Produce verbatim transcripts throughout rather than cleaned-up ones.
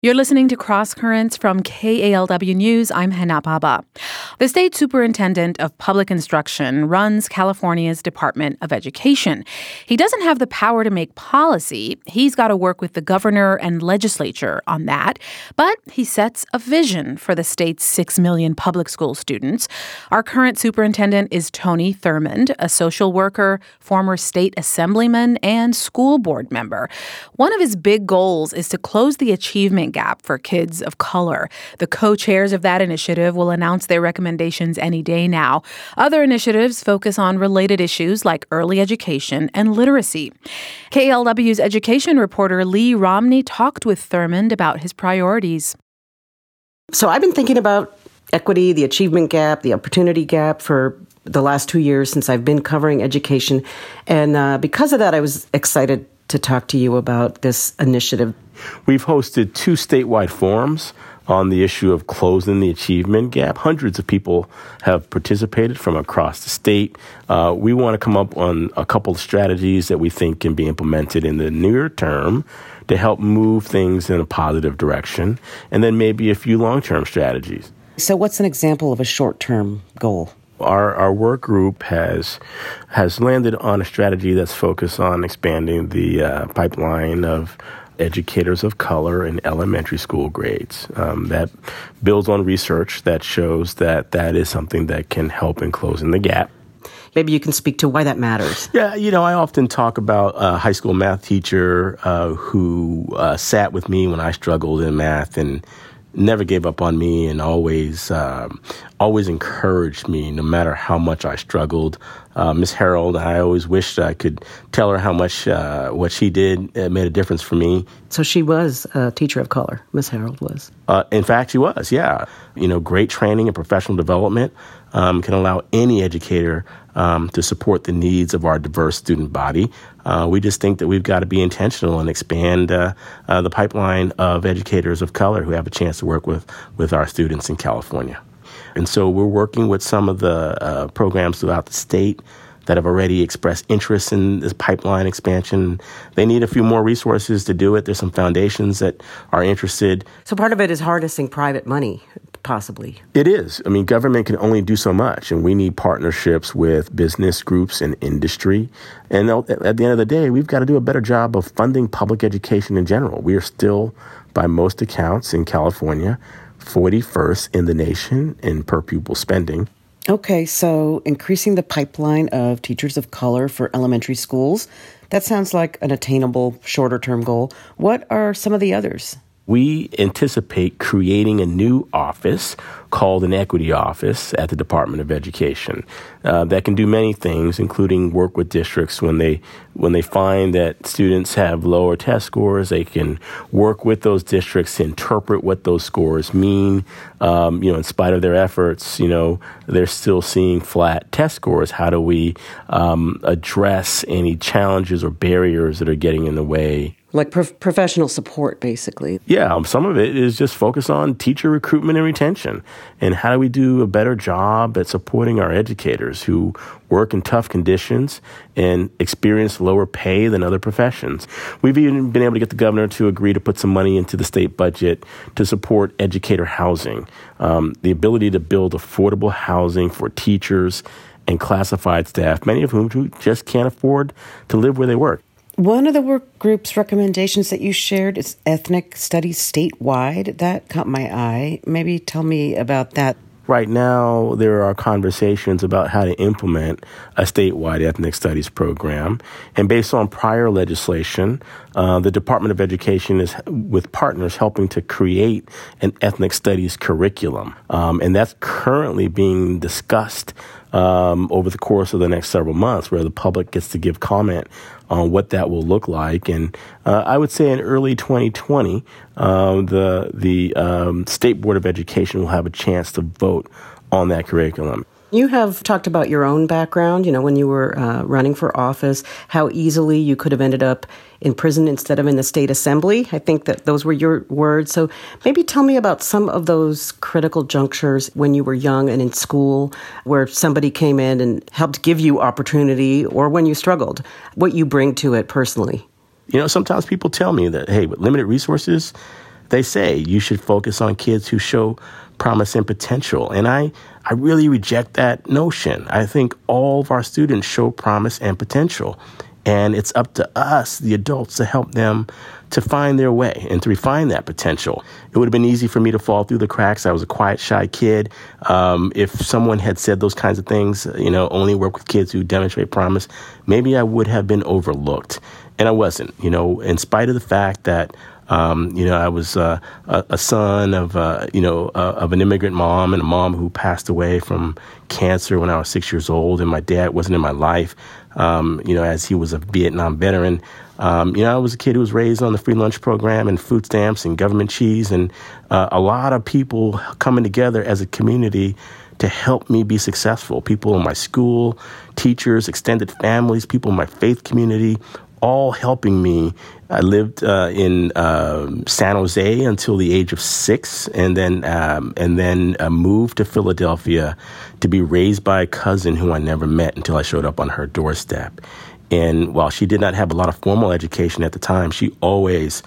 You're listening to Cross Currents from K A L W News. I'm Hana Baba. The state superintendent of public instruction runs California's Department of Education. He doesn't have the power to make policy. He's got to work with the governor and legislature on that. But he sets a vision for the state's six million public school students. Our current superintendent is Tony Thurmond, a social worker, former state assemblyman, and school board member. One of his big goals is to close the achievement gap for kids of color. The co-chairs of that initiative will announce their recommendations any day now. Other initiatives focus on related issues like early education and literacy. K A L W's education reporter Lee Romney talked with Thurmond about his priorities. So I've been thinking about equity, the achievement gap, the opportunity gap for the last two years since I've been covering education. And uh, because of that, I was excited to talk to you about this initiative. We've hosted two statewide forums on the issue of closing the achievement gap. Hundreds of people have participated from across the state. Uh, we want to come up on a couple of strategies that we think can be implemented in the near term to help move things in a positive direction, and then maybe a few long-term strategies. So what's an example of a short-term goal? Our our work group has has landed on a strategy that's focused on expanding the uh, pipeline of educators of color in elementary school grades. Um, that builds on research that shows that that is something that can help in closing the gap. Maybe you can speak to why that matters. Yeah, you know, I often talk about a high school math teacher uh, who uh, sat with me when I struggled in math and never gave up on me and always um, always encouraged me no matter how much I struggled. Uh, Miss Harold, I always wished I could tell her how much uh, what she did uh, made a difference for me. So she was a teacher of color, Miss Harold was? Uh, in fact, she was, yeah. You know, great training and professional development um, can allow any educator um, to support the needs of our diverse student body. Uh, we just think that we've got to be intentional and expand uh, uh, the pipeline of educators of color who have a chance to work with, with our students in California. And so we're working with some of the uh, programs throughout the state that have already expressed interest in this pipeline expansion. They need a few more resources to do it. There's some foundations that are interested. So part of it is harnessing private money, possibly. It is. I mean, government can only do so much, and we need partnerships with business groups and industry. And at the end of the day, we've got to do a better job of funding public education in general. We are still, by most accounts in California, forty-first in the nation in per pupil spending. Okay, so increasing the pipeline of teachers of color for elementary schools, that sounds like an attainable shorter-term goal. What are some of the others? We anticipate creating a new office called an equity office at the Department of Education uh, that can do many things, including work with districts when they when they find that students have lower test scores. They can work with those districts to interpret what those scores mean. Um, you know, in spite of their efforts, you know, they're still seeing flat test scores. How do we um, address any challenges or barriers that are getting in the way? Like prof- professional support, basically. Yeah, um, some of it is just focused on teacher recruitment and retention. And how do we do a better job at supporting our educators who work in tough conditions and experience lower pay than other professions? We've even been able to get the governor to agree to put some money into the state budget to support educator housing, um, the ability to build affordable housing for teachers and classified staff, many of whom just can't afford to live where they work. One of the work group's recommendations that you shared is ethnic studies statewide. That caught my eye. Maybe tell me about that. Right now, there are conversations about how to implement a statewide ethnic studies program. And based on prior legislation, uh, the Department of Education is, with partners, helping to create an ethnic studies curriculum. Um, and that's currently being discussed um, over the course of the next several months, where the public gets to give comment on what that will look like. And uh, I would say in early twenty twenty, um, the the um, State Board of Education will have a chance to vote on that curriculum. You have talked about your own background, you know, when you were uh, running for office, how easily you could have ended up in prison instead of in the state assembly. I think that those were your words. So maybe tell me about some of those critical junctures when you were young and in school where somebody came in and helped give you opportunity, or when you struggled, what you bring to it personally. You know, sometimes people tell me that, hey, with limited resources, they say you should focus on kids who show promise and potential. And I, I really reject that notion. I think all of our students show promise and potential. And it's up to us, the adults, to help them to find their way and to refine that potential. It would have been easy for me to fall through the cracks. I was a quiet, shy kid. Um, if someone had said those kinds of things, you know, only work with kids who demonstrate promise, maybe I would have been overlooked. And I wasn't, you know, in spite of the fact that Um, you know, I was uh, a, a son of, uh, you know, uh, of an immigrant mom and a mom who passed away from cancer when I was six years old, and my dad wasn't in my life, um, you know, as he was a Vietnam veteran. Um, you know, I was a kid who was raised on the free lunch program and food stamps and government cheese, and uh, a lot of people coming together as a community to help me be successful. People in my school, teachers, extended families, people in my faith community, all helping me. I lived uh, in uh, San Jose until the age of six, and then um, and then uh, moved to Philadelphia to be raised by a cousin who I never met until I showed up on her doorstep. And while she did not have a lot of formal education at the time, she always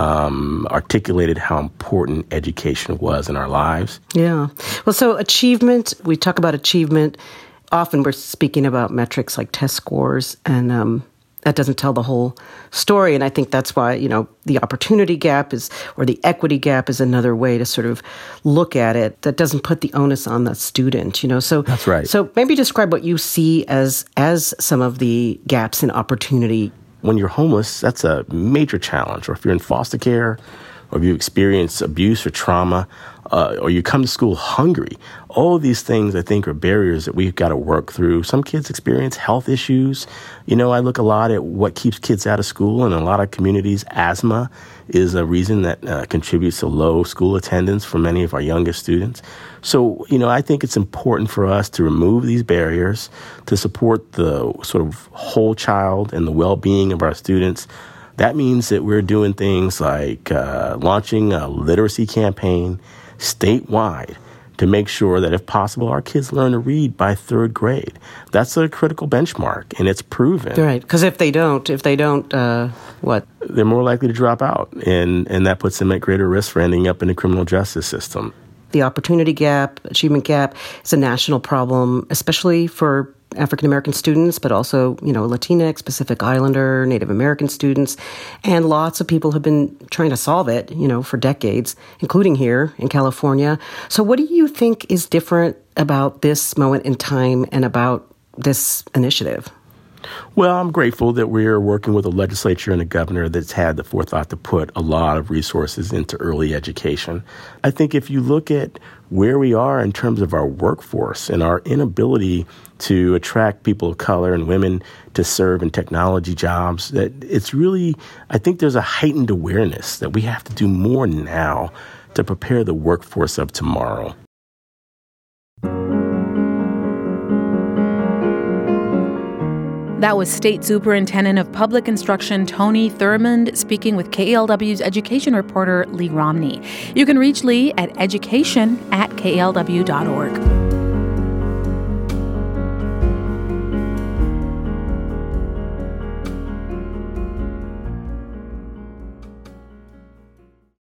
um, articulated how important education was in our lives. Yeah. Well, so achievement, we talk about achievement. Often we're speaking about metrics like test scores, and um, that doesn't tell the whole story. And I think that's why, you know, the opportunity gap is, or the equity gap is another way to sort of look at it that doesn't put the onus on the student, you know. So that's right. So maybe describe what you see as as some of the gaps in opportunity. When you're homeless, that's a major challenge. Or if you're in foster care, or if you experience abuse or trauma, uh, or you come to school hungry, all of these things, I think, are barriers that we've got to work through. Some kids experience health issues. You know, I look a lot at what keeps kids out of school, and in a lot of communities, asthma is a reason that uh, contributes to low school attendance for many of our youngest students. So, you know, I think it's important for us to remove these barriers, to support the sort of whole child and the well-being of our students. That means that we're doing things like uh, launching a literacy campaign statewide to make sure that, if possible, our kids learn to read by third grade. That's a critical benchmark, and it's proven. Right, because if they don't, if they don't, uh, what? They're more likely to drop out, and, and that puts them at greater risk for ending up in the criminal justice system. The opportunity gap, achievement gap, is a national problem, especially for African-American students, but also, you know, Latinx, Pacific Islander, Native American students. And lots of people have been trying to solve it, you know, for decades, including here in California. So what do you think is different about this moment in time and about this initiative? Well, I'm grateful that we're working with a legislature and a governor that's had the forethought to put a lot of resources into early education. I think if you look at where we are in terms of our workforce and our inability to attract people of color and women to serve in technology jobs, that it's really, I think there's a heightened awareness that we have to do more now to prepare the workforce of tomorrow. That was State Superintendent of Public Instruction Tony Thurmond speaking with K A L W's education reporter Lee Romney. You can reach Lee at education at K A L W dot org.